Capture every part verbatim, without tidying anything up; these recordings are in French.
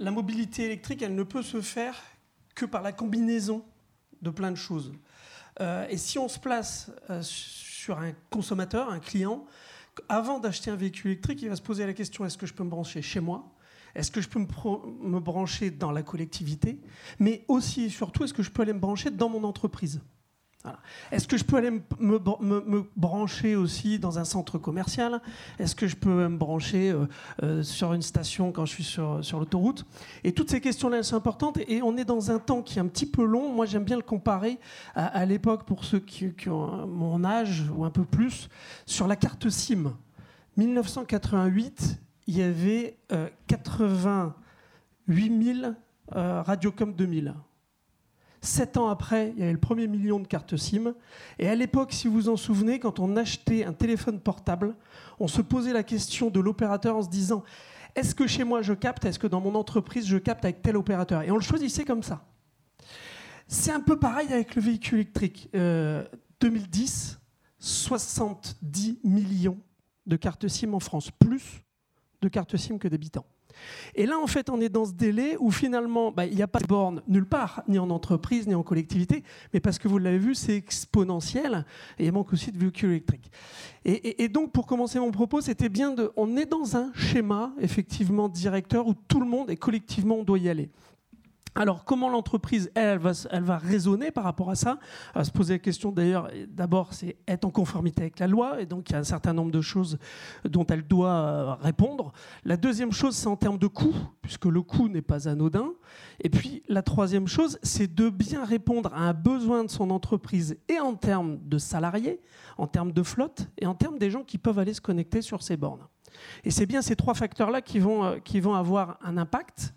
la mobilité électrique, elle ne peut se faire que par la combinaison de plein de choses. Euh, et si on se place euh, sur un consommateur, un client, avant d'acheter un véhicule électrique, il va se poser la question, est-ce que je peux me brancher chez moi ? Est-ce que je peux me, pro- me brancher dans la collectivité ? Mais aussi et surtout, est-ce que je peux aller me brancher dans mon entreprise ? Voilà. Est-ce que je peux aller me, me, me, me brancher aussi dans un centre commercial ? Est-ce que je peux me brancher euh, euh, sur une station quand je suis sur, sur l'autoroute ? Et toutes ces questions-là, elles sont importantes. Et on est dans un temps qui est un petit peu long. Moi, j'aime bien le comparer à, à l'époque, pour ceux qui, qui ont mon âge ou un peu plus, sur la carte SIM. dix-neuf cent quatre-vingt-huit, il y avait euh, quatre-vingt-huit mille euh, Radiocom deux mille. Sept ans après, il y avait le premier million de cartes SIM. Et à l'époque, si vous vous en souvenez, quand on achetait un téléphone portable, on se posait la question de l'opérateur en se disant « Est-ce que chez moi je capte ? Est-ce que dans mon entreprise je capte avec tel opérateur ?» Et on le choisissait comme ça. C'est un peu pareil avec le véhicule électrique. Euh, deux mille dix, soixante-dix millions de cartes SIM en France, plus de cartes SIM que d'habitants. Et là, en fait, on est dans ce délai où finalement, bah, il n'y a pas de borne nulle part, ni en entreprise, ni en collectivité, mais parce que vous l'avez vu, c'est exponentiel, et il manque aussi de véhicules électriques. Et, et, et donc, pour commencer mon propos, c'était bien de... On est dans un schéma, effectivement, directeur, où tout le monde, et collectivement, on doit y aller. Alors, comment l'entreprise, elle, elle va, elle va raisonner par rapport à ça ? Elle va se poser la question, d'ailleurs, d'abord, c'est être en conformité avec la loi, et donc il y a un certain nombre de choses dont elle doit répondre. La deuxième chose, c'est en termes de coût, puisque le coût n'est pas anodin. Et puis, la troisième chose, c'est de bien répondre à un besoin de son entreprise, et en termes de salariés, en termes de flotte, et en termes des gens qui peuvent aller se connecter sur ces bornes. Et c'est bien ces trois facteurs-là qui vont, qui vont avoir un impact.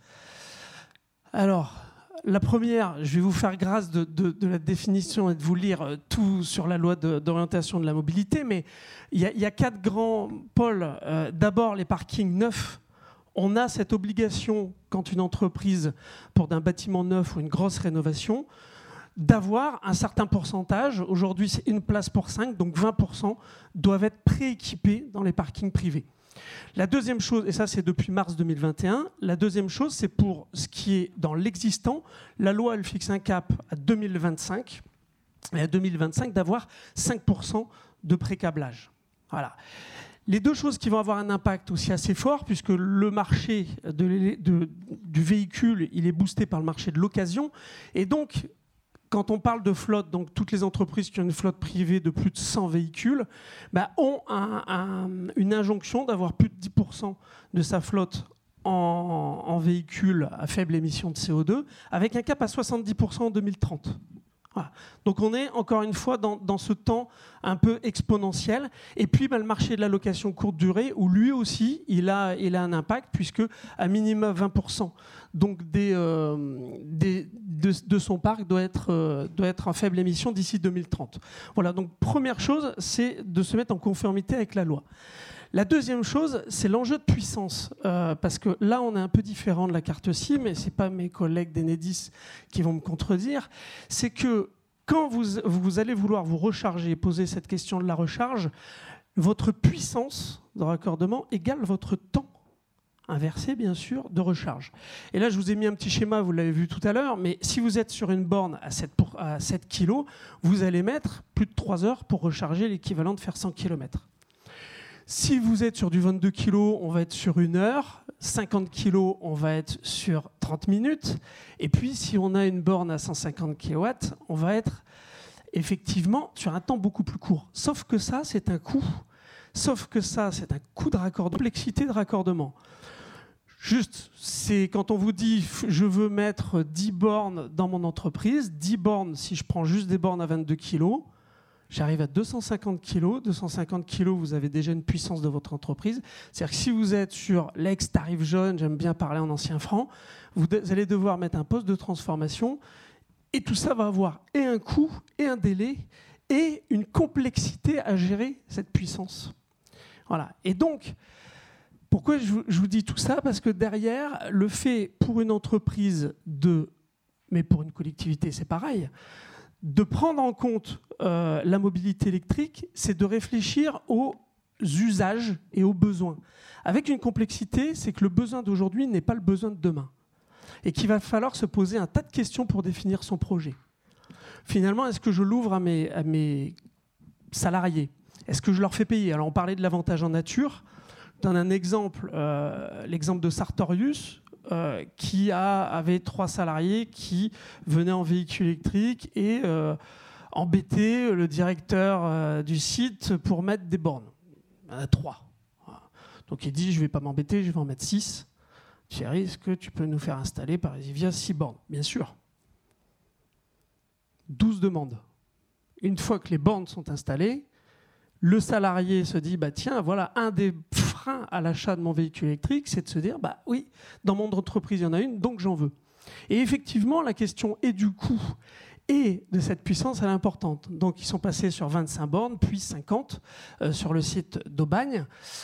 Alors, la première, je vais vous faire grâce de, de, de la définition et de vous lire tout sur la loi de, d'orientation de la mobilité, mais il y, y a quatre grands pôles. Euh, d'abord, les parkings neufs. On a cette obligation, quand une entreprise porte un bâtiment neuf ou une grosse rénovation, d'avoir un certain pourcentage. Aujourd'hui, c'est une place pour cinq, donc vingt pour cent doivent être prééquipés dans les parkings privés. La deuxième chose, et ça c'est depuis mars deux mille vingt et un, la deuxième chose c'est pour ce qui est dans l'existant, la loi elle fixe un cap à deux mille vingt-cinq, et à deux mille vingt-cinq d'avoir cinq pour cent de pré-câblage. Voilà. Les deux choses qui vont avoir un impact aussi assez fort, puisque le marché de, de, du véhicule il est boosté par le marché de l'occasion, et donc quand on parle de flotte, donc toutes les entreprises qui ont une flotte privée de plus de cent véhicules bah, ont un, un, une injonction d'avoir plus de dix pour cent de sa flotte en, en véhicules à faible émission de C O deux, avec un cap à soixante-dix pour cent en deux mille trente. Voilà. Donc on est encore une fois dans, dans ce temps un peu exponentiel. Et puis bah, le marché de la location courte durée, où lui aussi il a, il a un impact, puisque à minimum vingt pour cent donc des, euh, des, de, de son parc doit être, euh, doit être en faible émission d'ici deux mille trente. Voilà, donc première chose, c'est de se mettre en conformité avec la loi. La deuxième chose, c'est l'enjeu de puissance, euh, parce que là, on est un peu différent de la carte SIM, et ce n'est pas mes collègues d'Enedis qui vont me contredire, c'est que quand vous, vous allez vouloir vous recharger et poser cette question de la recharge, votre puissance de raccordement égale votre temps inversé, bien sûr, de recharge. Et là, je vous ai mis un petit schéma, vous l'avez vu tout à l'heure, mais si vous êtes sur une borne à sept, pour, à sept kilos, vous allez mettre plus de trois heures pour recharger l'équivalent de faire cent kilomètres. Si vous êtes sur du vingt-deux kilos, on va être sur une heure. cinquante kilos, on va être sur trente minutes. Et puis, si on a une borne à cent cinquante kilowatts, on va être effectivement sur un temps beaucoup plus court. Sauf que ça, c'est un coût. Sauf que ça, c'est un coût de raccordement, complexité de raccordement. Juste, c'est quand on vous dit je veux mettre dix bornes dans mon entreprise, dix bornes, si je prends juste des bornes à vingt-deux kilos, j'arrive à deux cent cinquante kilos. deux cent cinquante kilos, vous avez déjà une puissance de votre entreprise. C'est-à-dire que si vous êtes sur l'ex-tarif jaune, j'aime bien parler en ancien franc, vous allez devoir mettre un poste de transformation, et tout ça va avoir et un coût, et un délai, et une complexité à gérer cette puissance. Voilà. Et donc, pourquoi je vous dis tout ça ? Parce que derrière, le fait pour une entreprise de, mais pour une collectivité c'est pareil, de prendre en compte euh, la mobilité électrique, c'est de réfléchir aux usages et aux besoins. Avec une complexité, c'est que le besoin d'aujourd'hui n'est pas le besoin de demain. et qu'il va falloir se poser un tas de questions pour définir son projet. Finalement, est-ce que je l'ouvre à mes, à mes salariés? Est-ce que je leur fais payer? Alors, on parlait de l'avantage en nature. Je donne un exemple, euh, l'exemple de Sartorius, euh, qui a, avait trois salariés qui venaient en véhicule électrique et euh, embêtaient le directeur euh, du site pour mettre des bornes. Il y en a trois. Voilà. Donc, il dit, je ne vais pas m'embêter, je vais en mettre six. Thierry, est-ce que tu peux nous faire installer par Exivia six bornes? Bien sûr. douze demandes. Une fois que les bornes sont installées, le salarié se dit, bah, tiens, voilà, un des freins à l'achat de mon véhicule électrique, c'est de se dire, bah oui, dans mon entreprise, il y en a une, donc j'en veux. Et effectivement, la question est du coût et de cette puissance, elle est importante. Donc, ils sont passés sur vingt-cinq bornes, puis cinquante euh, sur le site d'Aubagne.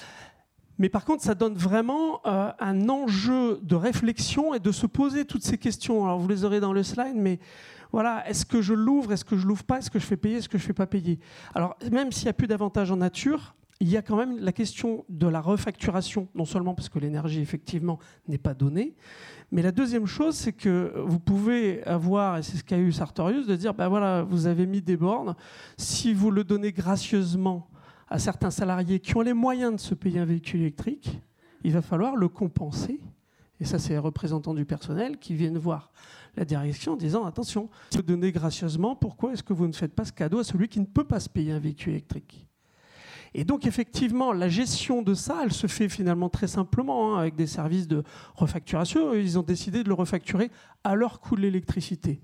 Mais par contre, ça donne vraiment euh, un enjeu de réflexion et de se poser toutes ces questions. Alors, vous les aurez dans le slide, mais voilà, est-ce que je l'ouvre, est-ce que je ne l'ouvre pas, est-ce que je fais payer, est-ce que je ne fais pas payer? Alors, même s'il n'y a plus d'avantages en nature, il y a quand même la question de la refacturation, non seulement parce que l'énergie, effectivement, n'est pas donnée, mais la deuxième chose, c'est que vous pouvez avoir, et c'est ce qu'a eu Sartorius, de dire, ben voilà, vous avez mis des bornes, si vous le donnez gracieusement à certains salariés qui ont les moyens de se payer un véhicule électrique, il va falloir le compenser. Et ça, c'est les représentants du personnel qui viennent voir la direction en disant « Attention, si vous donnez gracieusement, pourquoi est-ce que vous ne faites pas ce cadeau à celui qui ne peut pas se payer un véhicule électrique ?» Et donc, effectivement, la gestion de ça, elle se fait finalement très simplement, hein, avec des services de refacturation. Ils ont décidé de le refacturer à leur coût de l'électricité.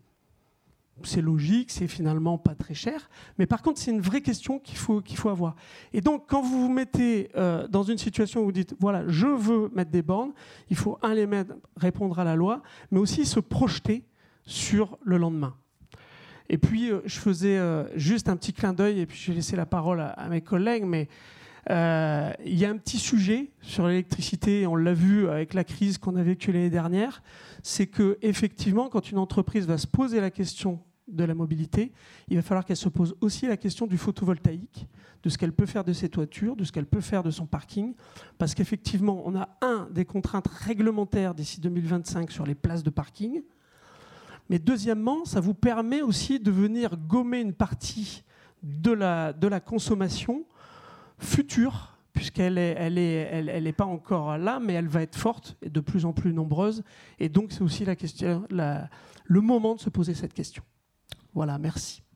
C'est logique, c'est finalement pas très cher. Mais par contre, c'est une vraie question qu'il faut, qu'il faut avoir. Et donc, quand vous vous mettez euh, dans une situation où vous dites, voilà, je veux mettre des bornes, il faut, un, les mettre, répondre à la loi, mais aussi se projeter sur le lendemain. Et puis, euh, je faisais euh, juste un petit clin d'œil, et puis j'ai laissé la parole à, à mes collègues, mais euh, il y a un petit sujet sur l'électricité, on l'a vu avec la crise qu'on a vécue l'année dernière, c'est qu'effectivement, quand une entreprise va se poser la question de la mobilité, il va falloir qu'elle se pose aussi la question du photovoltaïque, de ce qu'elle peut faire de ses toitures, de ce qu'elle peut faire de son parking, parce qu'effectivement, on a un des contraintes réglementaires d'ici deux mille vingt-cinq sur les places de parking, mais deuxièmement, ça vous permet aussi de venir gommer une partie de la, de la consommation future, puisqu'elle n'est elle est, elle, elle est pas encore là, mais elle va être forte et de plus en plus nombreuse, et donc c'est aussi la question, la, le moment de se poser cette question. Voilà, merci.